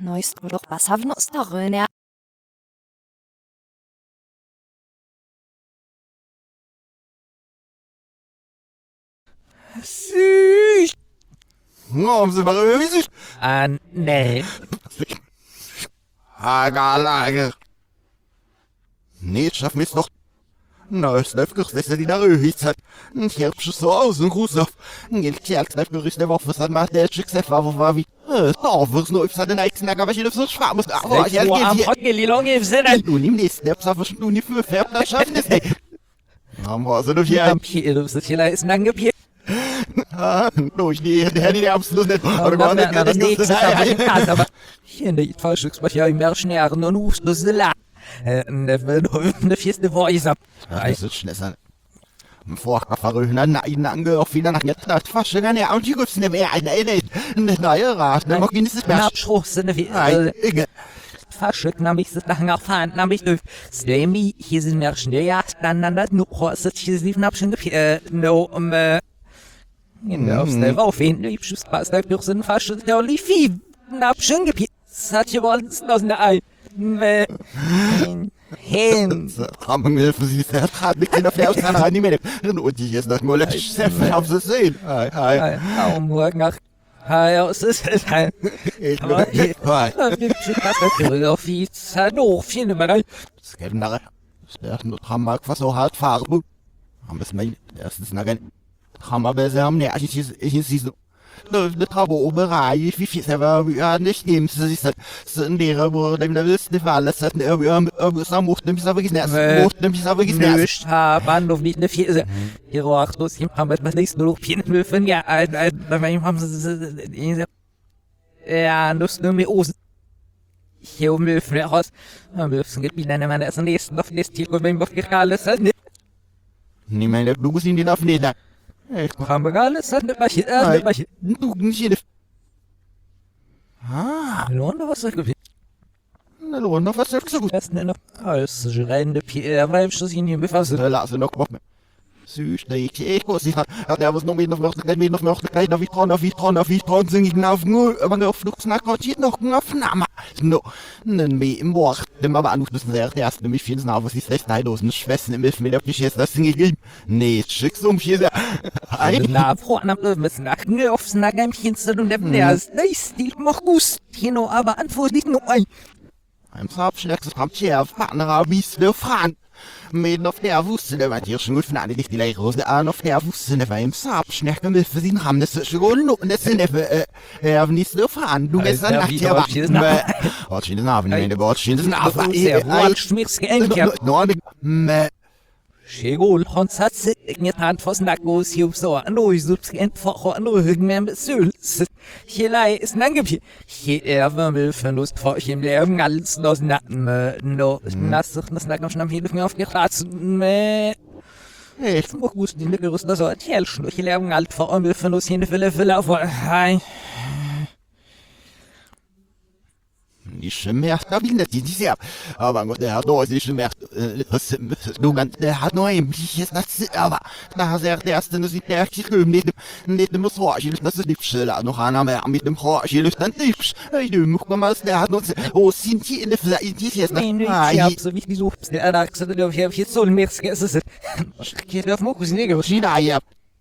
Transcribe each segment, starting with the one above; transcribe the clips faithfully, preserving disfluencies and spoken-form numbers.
No jest to doch pasawno starone. Süß. Warum sind wir irgendwie süß? Ah, nee. Hagerlager. Nee, schaffen wir es doch. Na, es läuft doch, dass er die da rühig hat. Ich hab schon so aus und Gruß auf. Gilt ja, als läuft Gerüst der Woche, was hat macht der Schicksal, war, war wie. Oh, wirst nur, ich hatte den nächsten Tag, aber ich hätte so schwach, muss, aber ich Wo am hätte Hockey-Lilong im Sinne. nun im nächsten, der Psa, was du nicht für färbt, das schaffen es nicht. Na, was sind doch hier? Hier, du bist hier, ist ein Angepiert. Ah, durch die, der die absolut nicht. Aber gar nicht, das nicht, nächste Tag, aber hier in der Fallstücksbecher im Märschnären und Hufst, das ist la. Der vierste Voice ab. Das ist schnell. Vorkafferöhner, nein, ange, auf wieder nach jetzt, das fasche, dann ja, und die gibt's nicht mehr, eine, eine, eine neue Rat, dann mag ich nicht mehr. Abschluss in der Nein, Inge. Verschütten habe ich das nachher erfahren, habe ich durch Slammy, hier sind Märchen der Jagd, dann dann das nur kostet, hier sind Abschnitt, äh, no, um, äh, in der Aufstelle auf ihn, ich schuss, was da durch sind Verschütten, der Olivi, Abschnitt gepiept, das hat hier wohl aus der Ei. Hin. Haben wir für sie sehr hart mit der Fährst an rein mit dem. Und ich jetzt noch mal letztes Seffen auf sie sehen. Hi, hi. Au morgen nach. Hi, es ist es halt. Ich bin Aber hi. auf die Zeit hoch, viele mal. Das geht nach. Das wäre nur Hammer, was so hart fahren. Haben es mein erstes Nagen. Hammer besser am näher. Ich ist ich ist so. Ne Traubeoberei, wie viel selber ja nicht nehmen, das ist so ein Lehrer, wo dem der willst nicht alles hat, irgendwie so macht nämlich aber gesnärt, macht nämlich aber gesnärt. Nicht haben, doch nicht eine Vier. Hier roch los, hier haben wir das nächste Loch, hier von ja, da haben sie ja, Lust nur mit Osen. Hier um Milch von der Haus, am liebsten geht wieder eine meiner ersten nächsten auf nächstes Tier, wenn wir auf alles hat nicht. Nee, meine, du musst ihn auf den Ich habe alles hat nicht was, äh, was. Du nicht jede. Ah, Lohnt was soll gewesen. na lo, noch was sagst du gut. Das ist noch alles rennende Pierre, weil ich das ihn hier befasse. Da lass noch was. Süß, ich ich muss ich hat der was noch mit noch noch mit noch noch kein auf dran auf dran auf dran sing ich auf nur aber auf Flug nach Gott noch auf Name. No, nen mir im Wort, dem aber anruf das der erste nämlich viel nach was ist recht heillosen Schwestern im Hilfen mir auf jetzt das sing ich. Nee, schick's um hier. Na, Frau, na, müssen nach aufs Nagemchen und der ist nice, die macht gut. Hier noch aber Antwort nicht nur ein. Ein Sabschlecks kommt hier auf Partner wie wir fahren. Mit auf der wusste der war hier schon gut von alle die Lehrrose an auf der wusste der war im Sabschnecken mit für sie haben das schon und das sind äh er nicht so fahren du gestern nach hier war was schön nach in der Wort schön nach was schmeckt's geändert no Schegol hat sich nicht an was nach groß hier so an durch subs einfach an durch mehr Besul hier lei ist angepi hier er will Verlust vor ich im Leben alles los na no das das nach schon am Hilfe auf geratzt ich muss gut die gerüst das hat hier schon ich leben alt vor und will Verlust hier Fälle Fälle auf hi nicht mehr stabil die diese aber Gott der hat doch nicht mehr du ganz der hat nur ein bisschen das aber da sagt der erste das ist der nicht nicht muss so das ist nicht schön noch einer mehr mit dem Haar ich dann nicht ich muss mal der hat uns wo sind die in der die jetzt ich habe so wie die sucht der da gesagt der hier jetzt soll mir es geht auf Mokus Neger China ja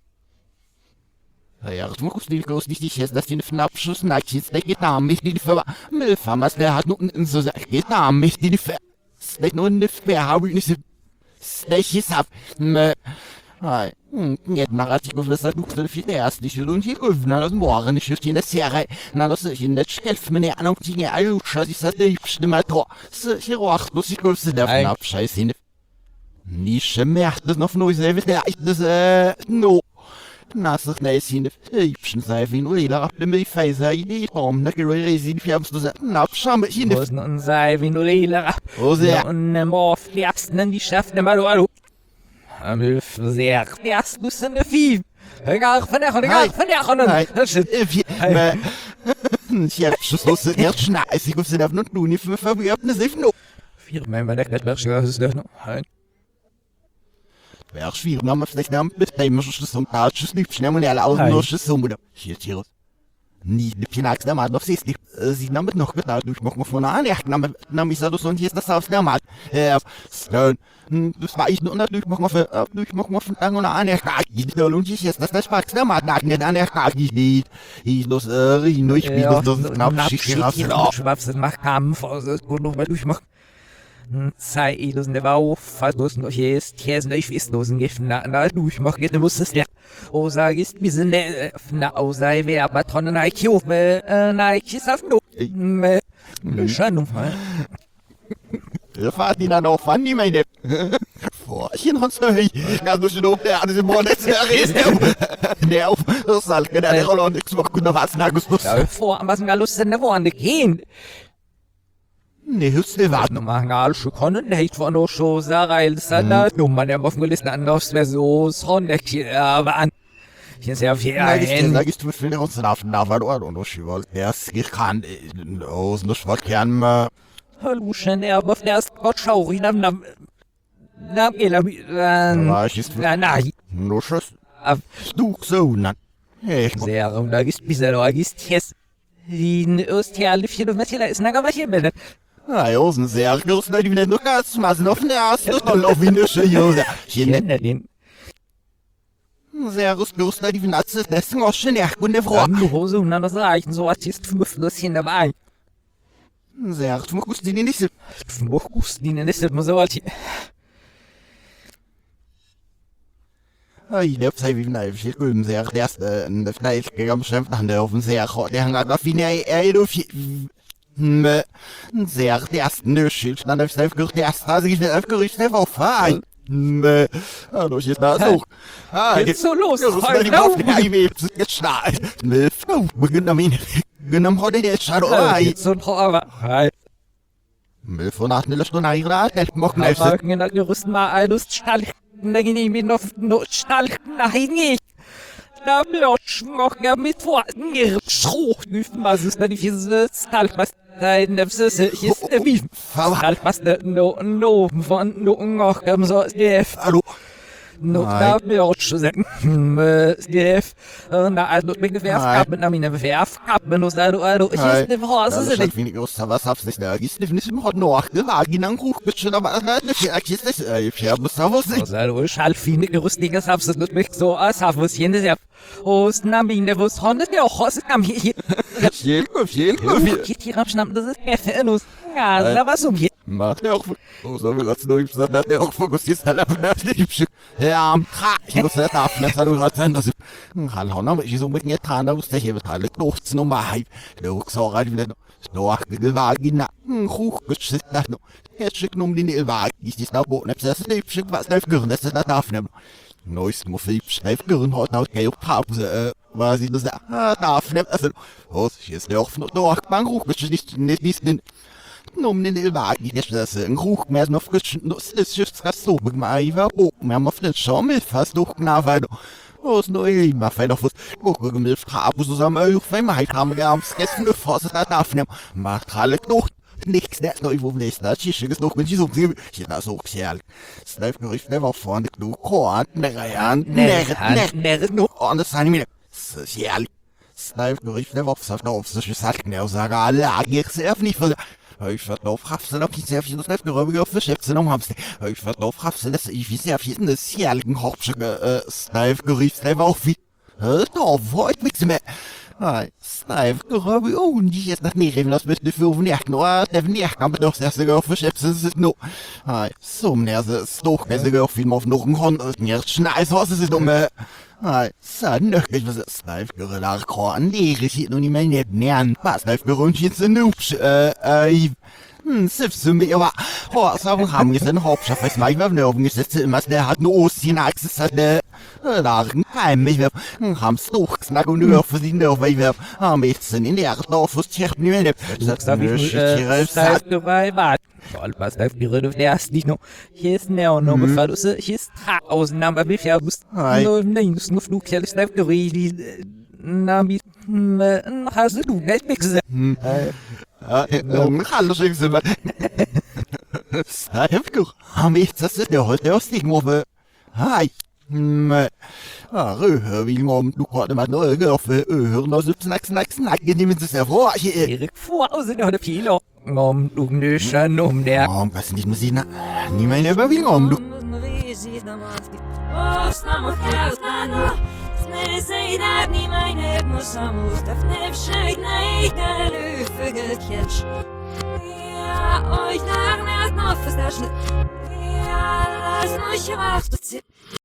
ja, ich muss nicht groß wichtig ist, dass die einen Abschluss nach jetzt der geht nach mich die Firma Milfamas der hat nur so geht nach mich die nicht nur eine Fair habe ich nicht welches ab Hi, jetzt nach ich muss das du viel erst nicht und hier öffnen das morgen nicht in der Serie na das ich in der Schelf meine Ahnung die alle scheiße ich hatte ich stimme doch hier auch muss ich kurz der Abscheiß nicht mehr das noch neu selber der ich das no Nas ist nice in der Hübschen sei wie nur jeder ab dem Pfizer die Raum na geresi färbst du na schau mal in der und sei wie nur jeder oh sehr und morf ersten die Chef mal hallo am Hilf sehr erst du sind viel egal von der von der von der das ist ich hab schon so sehr schnell ich muss da noch nur nicht für verwirrte sich noch vier mein bei der das ist noch Wer schwierig, na, man vielleicht nicht mit dem Schuss und Tatsch, nicht schnell mal alle aus, nur Schuss und hier, hier. Niet de pinaaks maar nog steeds niet. Zie nam het nog gedaan. Dus mocht me van aan echt nam nam is dat zo niet dat zelfs nou maar. Ja, steun. Dus maar is nog natuurlijk mocht me dus mocht me van aan aan echt. Die dolentjes is dat dat pak maar naar net aan echt niet. Is dus er nooit meer dat knap zich Ja, schwabs macht kam vor gut noch mal durchmachen. Sei ilos ne Bau, falls du noch jest, hier ist nicht wisslosen Giffen, na, na, durchmachen, geht, du musst es ja. O sag ist, wir sind ne, na, o sei wer, aber tonne Nike, äh, Nike ist auf no. Äh, Schande, Ja, fahrt ihn dann auch von die meine. Vorchen hat so hey. Ja, du schon auf der andere Morgen ist der Rest. Der auf das Salk der Rolle und ich mach gut noch was nach Gusto. Ja, vor was mir Lust in der Wand gehen. Ne, hüst du warten. No machen alles können nicht von no Show Sarai Salat, no man der auf gelesen anders wäre so Sonntag aber an. Hier ist ja viel ein. Sag ich du für uns nach nach war und ich wollte erst ich kann aus nur schwarz gern Hallo, schön, er auf der ersten Gott schau, ich nam, nam, nam, nam, war ich ist, na, na, nur schuss, du so, na, ich sehr, und da ist bis er da ist jetzt, die Östherle Kilometer ist naga was hier bin. Ah, ja, sind sehr groß, da die wir noch ganz mal auf der ersten und auf in der Schule. Ich nenne den. Sehr groß, da die wir das ist noch schön, ja, gute Frau. Du Hose und dann das reichen, so Artist fünf Löschen dabei. Sehr, du musst die nicht so. Du musst die nicht so, so alt. Ich glaube, sei wie nein, ich will sehr der erste, der vielleicht gegangen schämt nach der auf dem sehr, der hat auf ihn er du sehr der erste ne Schild, dann der selbst der erste, also ich will aufgerüstet der auf fein. Hallo, ich ist da so. Ah, jetzt so los. Jetzt schnell. Mit Frau, beginnt am Ende. Genommen heute der Shadow. Jetzt so aber. Mit von nach einer Stunde eingerat, ich mach nicht. Ich in der Gerüst mal ein Lust schnell. Da gehen ich mir noch schnell nein nicht. Da blotsch noch gar mit Worten geschrucht. Was ist denn diese Stahl was da in der Süße ist der wie. Stahl was no no von no noch so der Hallo. No, da blotsch sagen. Der na also mit Gewerf mit einer Bewerf mit no da also ich ist der was ist nicht wenig groß was hab's nicht da ist nicht im Hot noch gewagen dann Kuch bist schon aber nicht ist das ich habe was was also ich halt viele gerüstiges hab's nicht mich so als hab was hier der aus Namine was hundert ja auch was kam hier viel viel geht hier abschnappen das ist ja los ja da was um hier macht ja auch so wie das nur ich sag der auch fokussiert halt auf das nicht ja ich muss das auf das hat gerade sein das kann auch noch ich so mit mir dran aus der hier alle noch zu normal du so gerade wieder noch gewagen hoch geschickt das noch jetzt schick um die Wagen ist das noch das nicht schick was läuft gehören das da darf nehmen neuest Musik schreibt gehören hat auch keine Pause was ich das darf nehmen also was ist der auch noch Bank hoch nicht nicht nicht um den Wagen ist das ein Ruch mehr noch frisch das ist just das so mit mir war oh mehr mal frisch schon mit fast doch genau weil was neu mal fein auf was gucken mit Frau zusammen auf einmal haben wir am Essen bevor es da darf nehmen macht alle noch nichts der neu wo nicht das ist ist noch mit so hier das so kerl Snap gericht never vorne du Korn der Reihen der der noch anders sein mir ja Snap gericht never auf auf so sagt genau sagen alle ich sehr nicht ich werde auf Hafsen auf die sehr viel das Geräume auf Geschäfte um Hamster. Ich werde auf Hafsen das ich wie sehr viel das jährlichen Hauptstücke Snipe gerief selber auch wie da wollt nichts mehr. Hi, Snipe Geräume und die jetzt nach Neben das mit für nicht nur der nicht kann doch sehr sehr auf Geschäfte ist nur. Hi, so Nerse ist doch besser auf wie auf noch ein Hund und mir schnell was ist um Hi, san ich was Snipe Gorilla Korn die ich noch nicht mehr nicht nähern. Was Snipe Gerund jetzt ein Noob äh hm selbst so mir aber was haben wir denn Hauptsache weiß mal wir haben gesetzt immer der hat nur Ostien Access hat der Lagen heimlich wir haben doch snack und nur für die noch weil wir haben jetzt in der Dorf was check nicht mehr sagst du wie dabei war voll was da die Rede der ist nicht noch hier ist Neo noch gefallen hier ist Ausnahme wie viel muss nein nur Flug hier ist da die na mit hast du nicht gesagt hallo schön sind wir Snipe haben ich das ist der heute aus die Move hi Maar, ah, reuhe, wie om, du had maar nooit of uur, nou zup snack snack snack, je neemt het zelf voor je. Erik Vorhausen oder Pilo. Om du nüschen um der. Oh, was niet meer zien, niet meer hebben wie om, du. Ja, euch nach, nach, nach, was da steht. Ja, lass mich wach,